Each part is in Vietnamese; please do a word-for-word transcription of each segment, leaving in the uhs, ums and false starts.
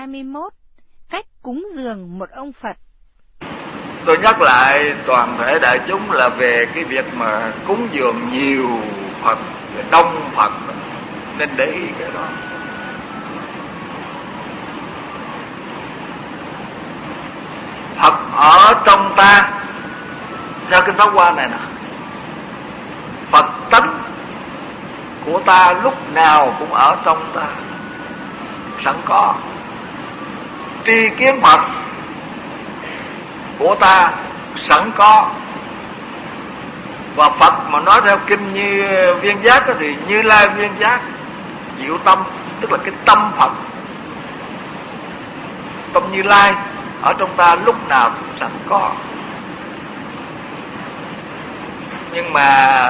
hai mươi mốt. Cách cúng dường một ông Phật. Tôi nhắc lại toàn thể đại chúng là về cái việc mà cúng dường nhiều Phật, đông Phật, nên để ý cái đó. Phật ở trong ta, theo kinh Pháp Hoa này nè, Phật tánh của ta lúc nào cũng ở trong ta, sẵn có. Tri kiến Phật của ta sẵn có. Và Phật mà nói theo kinh Như Viên Giác thì Như Lai Viên Giác diệu tâm, tức là cái tâm Phật, tâm Như Lai ở trong ta lúc nào cũng sẵn có. Nhưng mà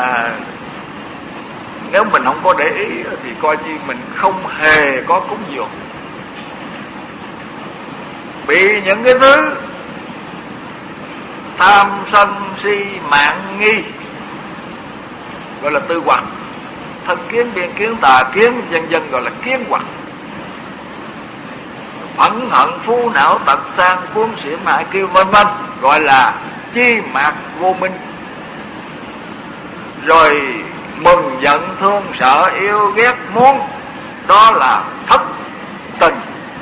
nếu mình không có để ý thì coi như mình không hề có cúng dường, bị những cái thứ tham sân si mạng nghi gọi là tư hoặc, thân kiến biên kiến tà kiến vân vân gọi là kiến hoặc, phẫn hận phu não tật sang cuốn xỉm hại kêu vân vân gọi là chi mạc vô minh. Rồi mừng giận thương sợ yêu ghét muốn, đó là thất tình.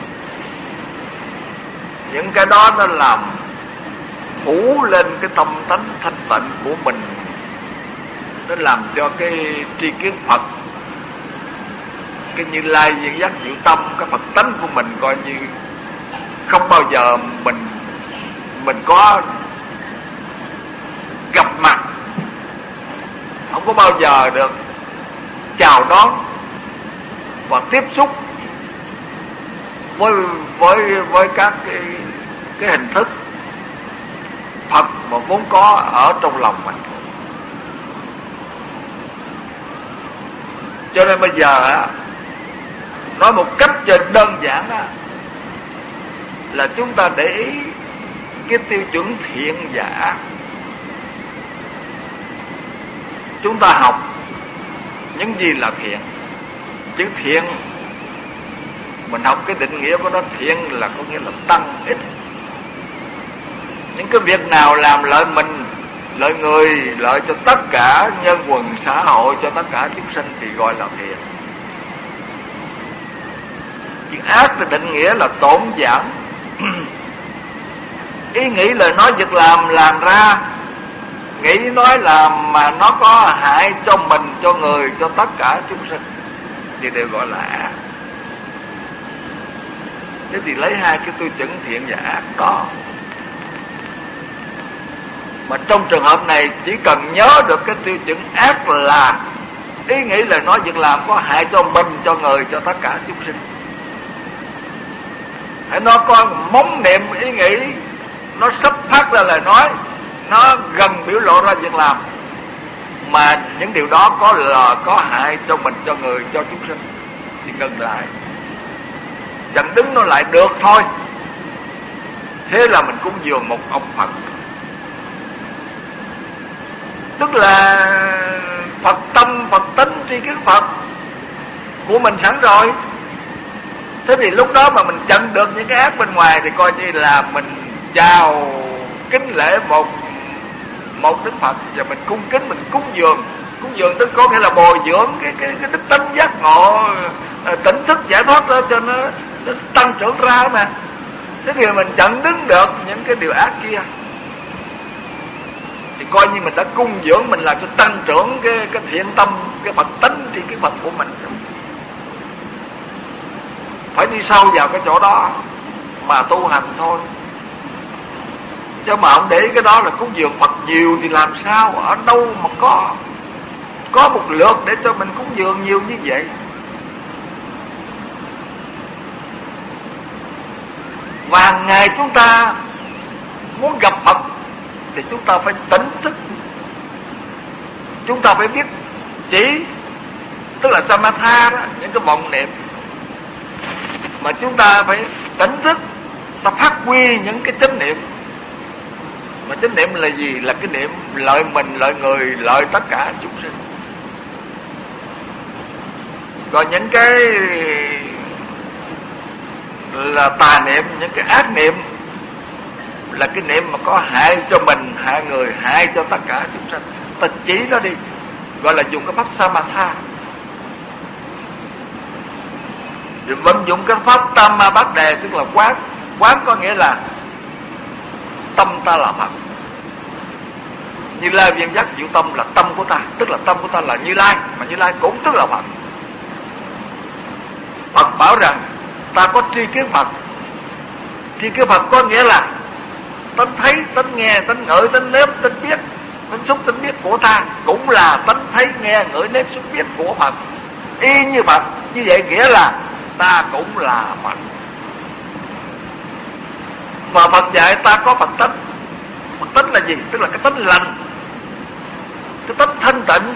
Những cái đó nó làm phủ lên cái tâm tánh thanh tịnh của mình, nó làm cho cái tri kiến Phật, cái Như Lai Viên Giác diệu tâm, cái Phật tánh của mình coi như không bao giờ mình mình có gặp mặt, không có bao giờ được chào đón và tiếp xúc với với với các cái cái hình thức Phật mà vốn có ở trong lòng mình. Cho nên bây giờ nói một cách đơn giản là chúng ta để ý cái tiêu chuẩn thiện giả. Chúng ta học những gì là thiện. Chữ thiện mình học cái định nghĩa của nó, thiện là có nghĩa là tăng ích. Những cái việc nào làm lợi mình, lợi người, lợi cho tất cả nhân quần xã hội, cho tất cả chúng sinh thì gọi là thiện. Chữ ác thì định nghĩa là tổn giảm. Ý nghĩ lời nói việc làm làm ra, nghĩ nói làm mà nó có hại cho mình, cho người, cho tất cả chúng sinh thì đều gọi là ác. Thế thì lấy hai cái tiêu chuẩn thiện và ác đó. Mà trong trường hợp này chỉ cần nhớ được cái tiêu chuẩn ác là ý nghĩ lời nói việc làm có hại cho mình, cho người, cho tất cả chúng sinh. Hãy nó có móng niệm ý nghĩ, nó sắp phát ra lời nói, nó gần biểu lộ ra việc làm, mà những điều đó có là có hại cho mình, cho người, cho chúng sinh thì ngừng lại, chẳng đứng nó lại được thôi. Thế là mình cúng dường một ông Phật, tức là Phật tâm, Phật tính, tri kiến Phật của mình sẵn rồi. Thế thì lúc đó mà mình chặn được những cái ác bên ngoài thì coi như là mình chào kính lễ một một Đức Phật, và mình cung kính, mình cúng dường. Cúng dường tức có nghĩa là bồi dưỡng cái cái, cái đức tánh giác ngộ, tỉnh thức giải thoát đó, cho nó, nó tăng trưởng ra mà. Thế thì mình chặn đứng được những cái điều ác kia thì coi như mình đã cung dưỡng, mình làm cho tăng trưởng cái cái thiện tâm, cái Phật tánh thì cái Phật của mình. Phải đi sâu vào cái chỗ đó mà tu hành thôi. Chứ mà không để cái đó là cúng dường Phật nhiều thì làm sao, ở đâu mà có có một lượt để cho mình cúng dường nhiều như vậy. Và hàng ngày chúng ta muốn gặp Phật thì chúng ta phải tỉnh thức, chúng ta phải biết chỉ, tức là samatha đó, những cái vọng niệm mà chúng ta phải tỉnh thức, ta phát huy những cái chánh niệm. Mà chánh niệm là gì? Là cái niệm lợi mình, lợi người, lợi tất cả chúng sinh. Còn những cái là tà niệm, những cái ác niệm là cái niệm mà có hại cho mình, hại người, hại cho tất cả chúng sanh. Ta chỉ nó đi, gọi là dùng cái pháp samatha. Rồi vận dụng cái pháp tam ma bát đề, tức là quán. Quán có nghĩa là tâm ta là Phật. Như Lai viên giác diệu tâm là tâm của ta, tức là tâm của ta là Như Lai, mà Như Lai cũng tức là Phật. Phật bảo rằng ta có tri kiến Phật. Tri kiến Phật có nghĩa là tánh thấy, tánh nghe, tánh ngửi, tánh nếm, tánh biết, tánh xúc, tánh biết của ta cũng là tánh thấy, nghe, ngửi, nếm, xúc, biết của Phật, y như Phật. Như vậy nghĩa là ta cũng là Phật. Và Phật dạy ta có Phật tánh. Phật tánh là gì? Tức là cái tánh lành, cái tánh thanh tịnh,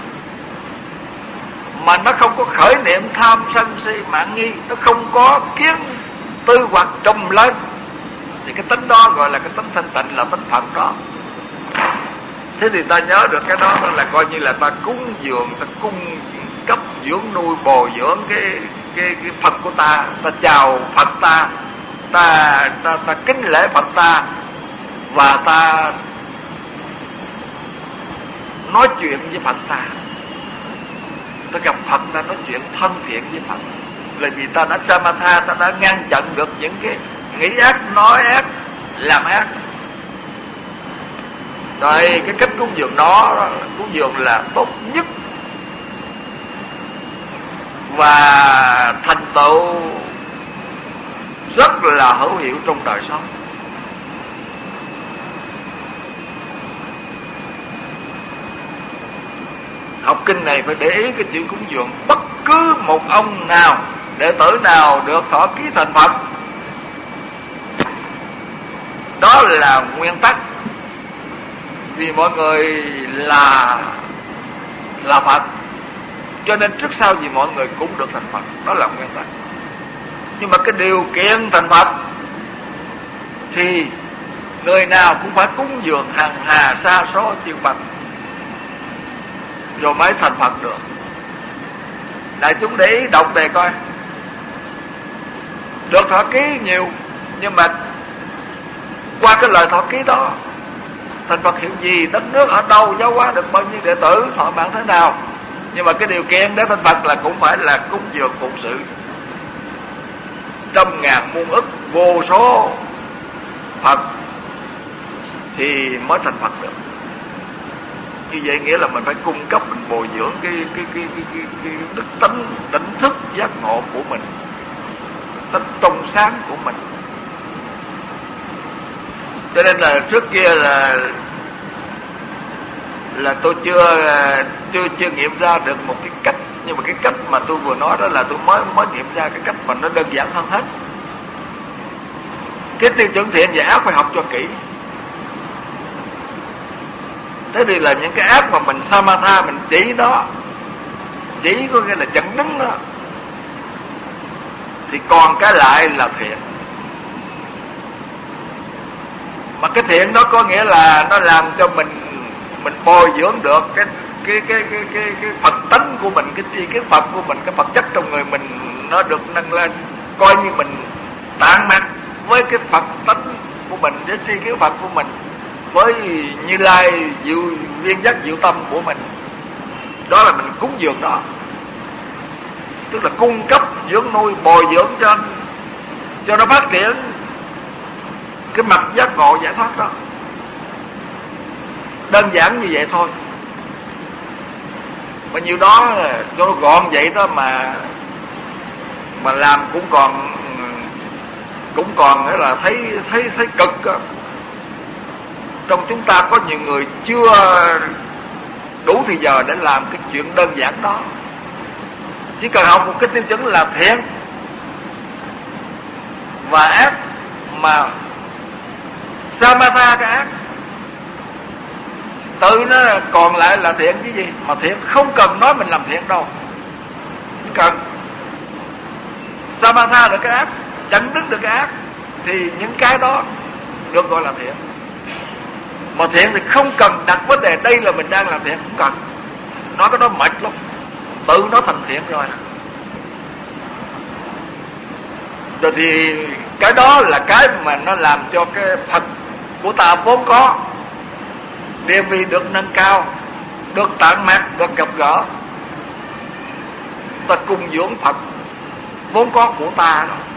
mà nó không có khởi niệm tham sân si mạn nghi, nó không có kiến tư hoặc trùng lên, thì cái tánh đó gọi là cái tánh thanh tịnh, là tánh Phật đó. Thế thì ta nhớ được cái đó, đó là coi như là ta cúng dường, ta cung cấp dưỡng nuôi bồi dưỡng cái cái cái Phật của ta, ta chào Phật ta, ta ta ta kính lễ Phật ta, và ta nói chuyện với Phật ta. Ta gặp Phật, ta nói chuyện thân thiện với Phật, là vì ta đã samatha, ta đã ngăn chặn được những cái nghĩ ác, nói ác, làm ác. Rồi cái cách cúng dường đó, cúng dường là tốt nhất và thành tựu rất là hữu hiệu trong đời sống. Học kinh này phải để ý cái chuyện cúng dường. Bất cứ một ông nào, đệ tử nào được thọ ký thành Phật, đó là nguyên tắc. Vì mọi người là là Phật, cho nên trước sau gì mọi người cũng được thành Phật. Đó là nguyên tắc. Nhưng mà cái điều kiện thành Phật thì người nào cũng phải cúng dường hằng hà sa số chư Phật, rồi mới thành Phật được. Đại chúng để ý đọc đề coi, được thọ ký nhiều, nhưng mà qua cái lời thọ ký đó, thành Phật hiệu gì, đất nước ở đâu, giáo hóa được bao nhiêu đệ tử, thọ mạng thế nào. Nhưng mà cái điều kiện để thành Phật là cũng phải là cúng dường phụng sự trăm ngàn muôn ức vô số Phật thì mới thành Phật được. Như vậy nghĩa là mình phải cung cấp, mình bồi dưỡng cái cái cái cái, cái, cái đức tánh tỉnh thức giác ngộ của mình, tánh trong sáng của mình. Cho nên là trước kia là là tôi chưa chưa chưa nghiệm ra được một cái cách, nhưng mà cái cách mà tôi vừa nói đó là tôi mới mới nghiệm ra cái cách mà nó đơn giản hơn hết. Cái tiêu chuẩn thiện và ác phải học cho kỹ. Thế thì là những cái ác mà mình samatha, mình chỉ đó, chỉ có nghĩa là chặn đứng đó, thì còn cái lại là thiện. Mà cái thiện đó có nghĩa là nó làm cho mình mình bồi dưỡng được cái cái cái cái cái cái Phật tánh của mình, cái chi cái Phật của mình, cái Phật chất trong người mình nó được nâng lên, coi như mình tạng mặt với cái Phật tánh của mình, với chi cái Phật của mình, với Như Lai diệu viên giác diệu tâm của mình. Đó là mình cúng dường đó, tức là cung cấp dưỡng nuôi bồi dưỡng cho cho nó phát triển cái mặt giác ngộ giải thoát đó. Đơn giản như vậy thôi. Mà nhiều đó cho nó gọn vậy đó mà mà làm cũng còn cũng còn nghĩa là thấy thấy thấy cực đó. Trong chúng ta có nhiều người chưa đủ thì giờ để làm cái chuyện đơn giản đó. Chỉ cần học một cái tiêu chuẩn là thiện và ác, mà samatha cái ác, tự nó còn lại là thiện chứ gì. Mà thiện không cần nói mình làm thiện đâu, không cần. Samatha được cái ác, chặn đứng được cái ác, thì những cái đó được gọi là thiện. Mà thiện thì không cần đặt vấn đề đây là mình đang làm thiện, không cần. Nói cái đó mệt lắm, tự nó thành thiện rồi. Rồi thì cái đó là cái mà nó làm cho cái Phật của ta vốn có địa vị được nâng cao, được tận mặt, được gặp gỡ. Ta cung dưỡng Phật vốn có của ta rồi.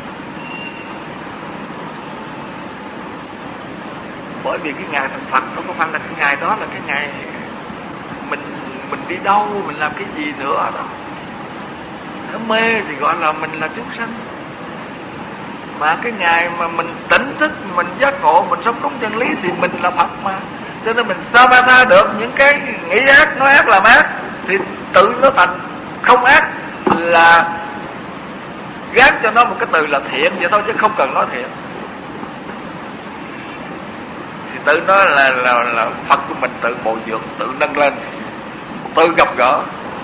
Bởi vì cái ngày thành Phật nó có phải là cái ngày đó là cái ngày mình mình đi đâu, mình làm cái gì nữa đó. Nó mê thì gọi là mình là chúng sanh. Mà cái ngày mà mình tỉnh thức, mình giác ngộ, mình sống đúng chân lý thì mình là Phật mà. Cho nên mình sao ba tha được những cái nghĩ ác, nói ác làm ác thì tự nó thành không ác, là gán cho nó một cái từ là thiện vậy thôi, chứ không cần nói thiện. Thì tự nó là, là, là Phật của mình tự bồi dưỡng, tự nâng lên, tự gặp gỡ.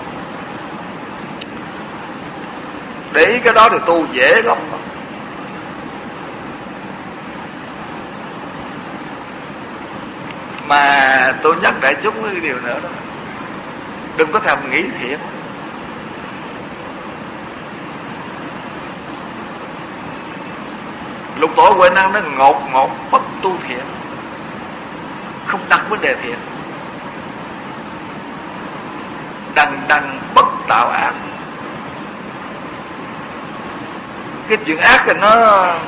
Để ý cái đó thì tu dễ lắm. Mà tôi nhắc đại chúng cái điều nữa đó, đừng có thèm nghĩ thiện. Lục Tổ Huệ Năng nó ngột ngột bất tu thiện, không đặt vấn đề thiện. Đằng đằng bất tạo ác. Cái chuyện ác thì nó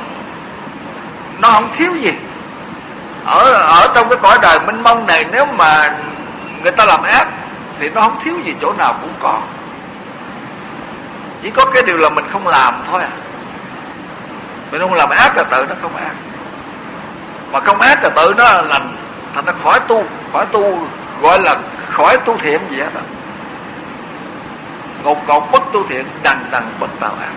nó không thiếu gì. Ở ở trong cái cõi đời mênh mông này, nếu mà người ta làm ác thì nó không thiếu gì, chỗ nào cũng có. Chỉ có cái điều là mình không làm thôi à. Mình không làm ác là tự nó không ác, mà không ác là tự nó lành. Thành nó khỏi tu, khỏi tu gọi là khỏi tu thiện gì hết á. Ngột ngột bất tu thiện, đằng đằng bất tạo ác.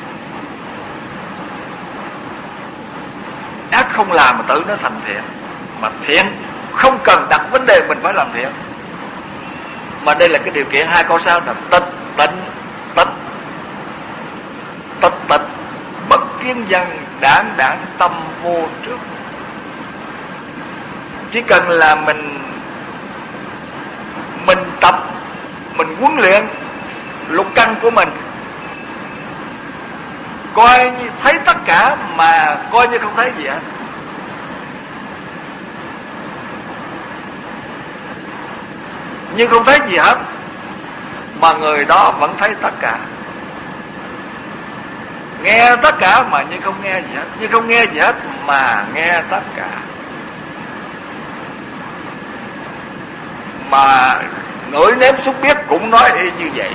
Ác không làm mà tự nó thành thiện. Mà thiện không cần đặt vấn đề mình phải làm thiện. Mà đây là cái điều kiện hai câu sau là tịch tịnh tịch. Tịch tịch bất kiến văn, đảng đảng tâm vô trước. Chỉ cần là mình Mình tập, mình huấn luyện lục căn của mình, coi như thấy tất cả mà coi như không thấy gì hết. Nhưng không thấy gì hết, mà người đó vẫn thấy tất cả. Nghe tất cả mà như không nghe gì hết, như không nghe gì hết mà nghe tất cả. Mà ngửi nếm xúc biết cũng nói y như vậy.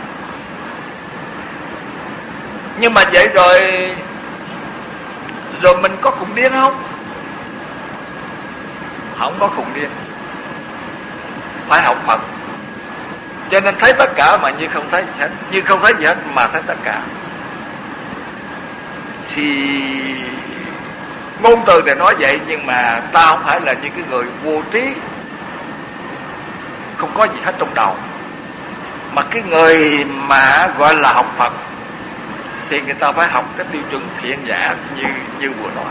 Nhưng mà vậy rồi Rồi mình có khùng điên không? Không có khùng điên. Phải học Phật. Cho nên thấy tất cả mà như không thấy gì hết, như không thấy gì hết mà thấy tất cả. Thì ngôn từ thì nói vậy, nhưng mà ta không phải là những cái người vô trí, không có gì hết trong đầu. Mà cái người mà gọi là học Phật thì người ta phải học cái tiêu chuẩn thiện giả như như vừa nói.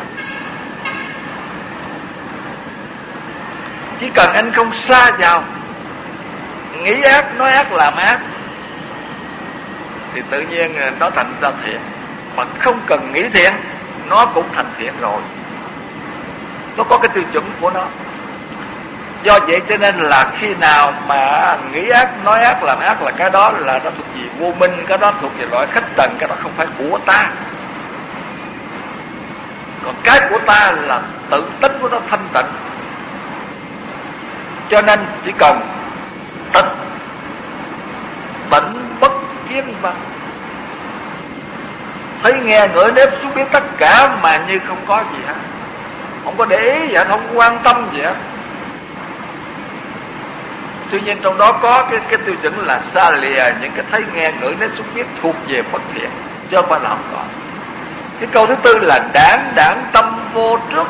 Chỉ cần anh không sa vào nghĩ ác, nói ác, làm ác thì tự nhiên nó thành ra thiện. Mà không cần nghĩ thiện, nó cũng thành thiện rồi. Nó có cái tiêu chuẩn của nó. Do vậy cho nên là khi nào mà nghĩ ác, nói ác, làm ác là cái đó là nó thuộc về vô minh, cái đó thuộc về loại khách trần, cái đó không phải của ta. Còn cái của ta là tự tính của nó thanh tịnh. Cho nên chỉ cần tịch tịnh bất kiến văn, thấy nghe ngửi nếm xúc biết tất cả mà như không có gì hết, không có để ý gì hết, không quan tâm gì hết. Tuy nhiên trong đó có cái, cái tiêu chuẩn là xa lìa những cái thấy nghe ngửi nếm xúc biết thuộc về bất thiện, chứ không phải là không có. Cái câu thứ tư là đảng đảng tâm vô trước.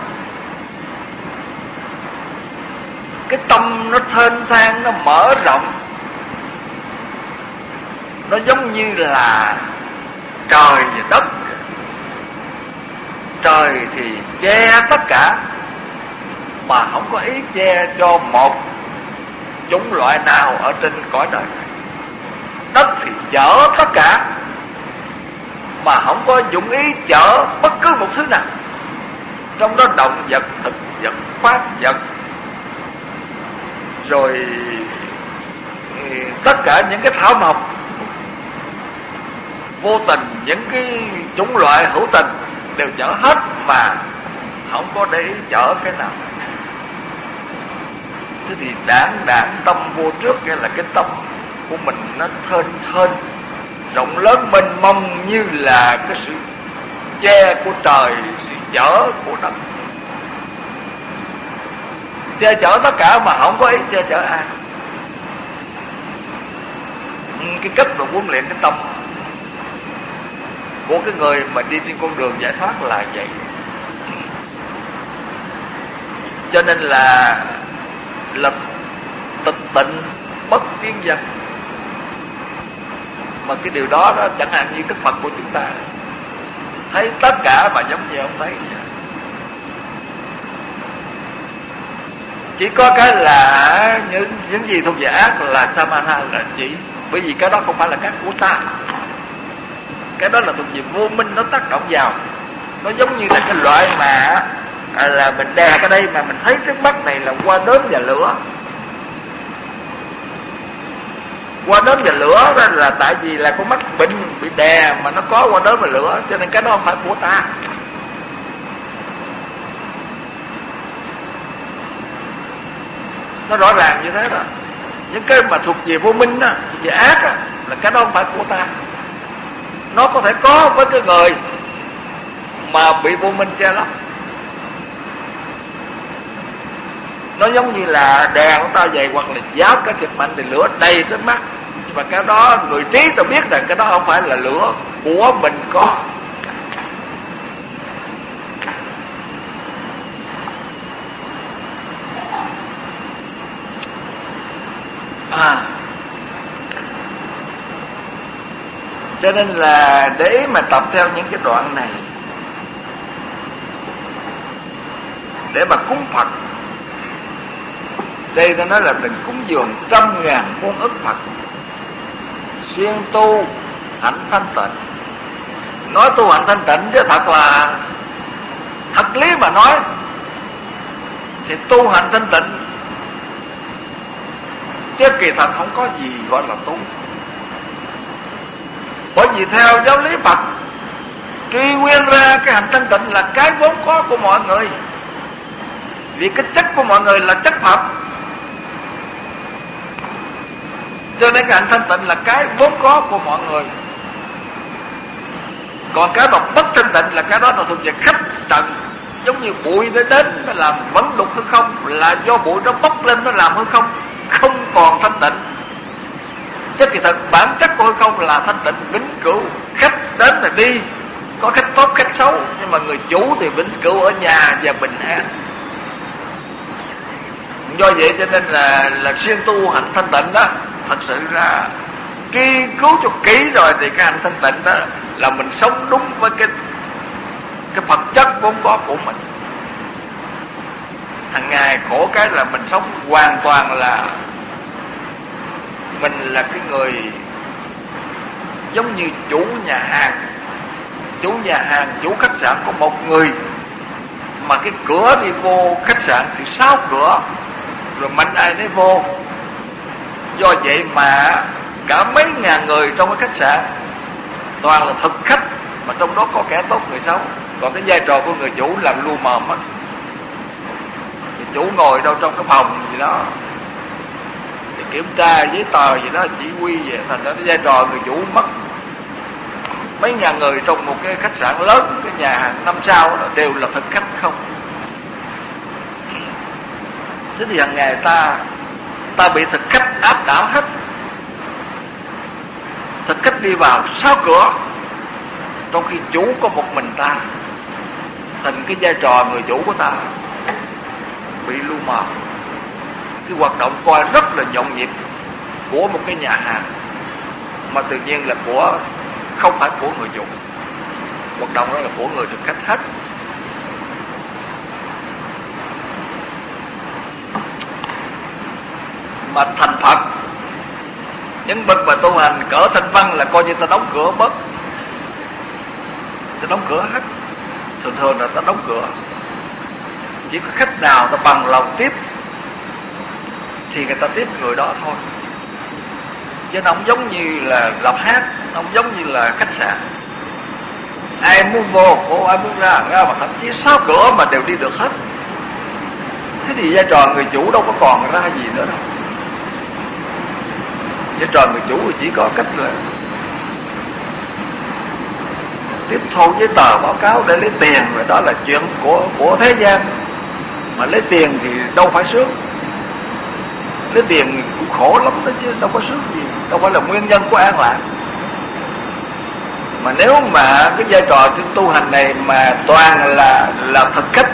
Cái tâm nó thênh thang, nó mở rộng, nó giống như là trời và đất. Trời thì che tất cả, mà không có ý che cho một chủng loại nào ở trên cõi đời này. Đất thì chở tất cả, mà không có dụng ý chở bất cứ một thứ nào, trong đó động vật, thực vật, pháp vật, rồi tất cả những cái thảo mộc vô tình, những cái chủng loại hữu tình đều chở hết, mà không có để ý chở cái nào. Thế thì đảng đảng tâm vô trước, nghĩa là cái tâm của mình nó thênh thênh rộng lớn mênh mông, như là cái sự che của trời, sự chở của đất, che chở tất cả mà không có ý che chở ai. Cái cách mà huấn luyện cái tâm của cái người mà đi trên con đường giải thoát là vậy. Cho nên là lập tịch tịnh bất tiến dân. Mà cái điều đó đó chẳng hạn như Đức Phật của chúng ta thấy tất cả mà giống như ông thấy vậy. Chỉ có cái là những những gì thuộc về ác là Samana là chỉ, bởi vì cái đó không phải là cái của ta, cái đó là thuộc về vô minh nó tác động vào. Nó giống như là cái loại mà à, là mình đè cái đây mà mình thấy trước mắt này là qua đốm và lửa. Qua đốm và lửa đó là tại vì là con mắt bệnh bị đè mà nó có qua đốm và lửa, cho nên cái đó không phải của ta. Nó rõ ràng như thế đó. Những cái mà thuộc về vô minh á, thuộc về ác á, là cái đó không phải của ta. Nó có thể có với cái người mà bị vô minh che lấp. Nó giống như là đèn của ta vậy, hoặc là giáo cái kịch mạnh thì lửa đầy trước mắt, nhưng mà cái đó người trí ta biết rằng cái đó không phải là lửa của mình có. À, cho nên là để mà tập theo những cái đoạn này để mà cúng Phật. Đây ta nói là từng cúng dường trăm ngàn muôn ức Phật, xuyên tu hạnh thanh tịnh. Nói tu hạnh thanh tịnh chứ thật là thật lý mà nói thì tu hạnh thanh tịnh, chứ kỳ thật không có gì gọi là tu. Bởi vì theo giáo lý Phật, truy nguyên ra cái hạnh thanh tịnh là cái vốn có của mọi người, vì cái chất của mọi người là chất Phật, cho nên cái hạnh thanh tịnh là cái vốn có của mọi người. Còn cái mà bất thanh tịnh là cái đó là thuộc về khách trần, giống như bụi nó đến nó làm vẫn đục hư không, là do bụi nó bốc lên nó làm hư không không còn thanh tịnh. Chứ kỳ thật bản chất của hư không là thanh tịnh vĩnh cửu. Khách đến là đi, có khách tốt khách xấu, nhưng mà người chủ thì vĩnh cửu ở nhà và bình an. Do vậy cho nên là là xuyên tu hạnh thanh tịnh đó, thật sự ra nghiên cứu cho kỹ rồi thì cái hạnh thanh tịnh đó là mình sống đúng với cái cái Phật chất vốn có của mình. Hàng ngày khổ cái là mình sống hoàn toàn là mình là cái người giống như chủ nhà hàng. Chủ nhà hàng, chủ khách sạn có một người, mà cái cửa đi vô khách sạn thì sáu cửa, rồi mạnh ai nấy vô. Do vậy mà cả mấy ngàn người trong cái khách sạn toàn là thực khách, mà trong đó có kẻ tốt người xấu. Còn cái vai trò của người chủ làm lu mờ mất. Người chủ ngồi đâu trong cái phòng gì đó thì kiểm tra giấy tờ gì đó, chỉ huy vậy, thành ra cái vai trò người chủ mất. Mấy ngàn người trong một cái khách sạn lớn, cái nhà hàng năm sao đó, đều là thực khách không. Thế thì hàng ngày ta ta bị thực khách áp đảo hết. Thực khách đi vào sáu cửa, trong khi chủ có một mình ta, thành cái vai trò người chủ của ta bị lu mờ. Cái hoạt động coi rất là nhộn nhịp của một cái nhà hàng, mà tự nhiên là của không phải của người chủ. Hoạt động đó là của người thực khách hết. Mà thành Phật, những bậc mà tu hành cỡ thanh văn là coi như ta đóng cửa bớt. ta đóng cửa hết. Thường thường là ta đóng cửa, chỉ có khách nào ta bằng lòng tiếp thì người ta tiếp người đó thôi, chứ nó không giống như là lọc hát, nó không giống như là khách sạn. Ai muốn vô cô, ai muốn ra ra, mà thậm chí sáu cửa mà đều đi được hết. Thế thì vai trò người chủ đâu có còn ra gì nữa đâu. Vai trò người chủ thì chỉ có cách là tiếp thu giấy tờ báo cáo để lấy tiền, rồi đó là chuyện của của thế gian. Mà lấy tiền thì đâu phải sướng, lấy tiền cũng khổ lắm đó chứ đâu có sướng gì, đâu phải là nguyên nhân của an lạc. Mà nếu mà cái vai trò trên tu hành này mà toàn là là thực khách,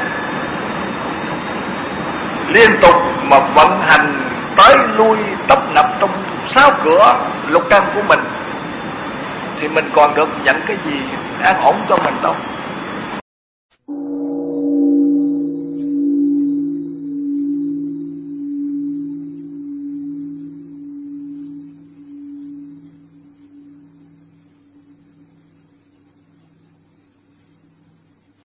liên tục mà vận hành tới lui tấp nập trong sáu cửa lục căn của mình, thì mình còn được nhận cái gì an ổn cho mình đâu.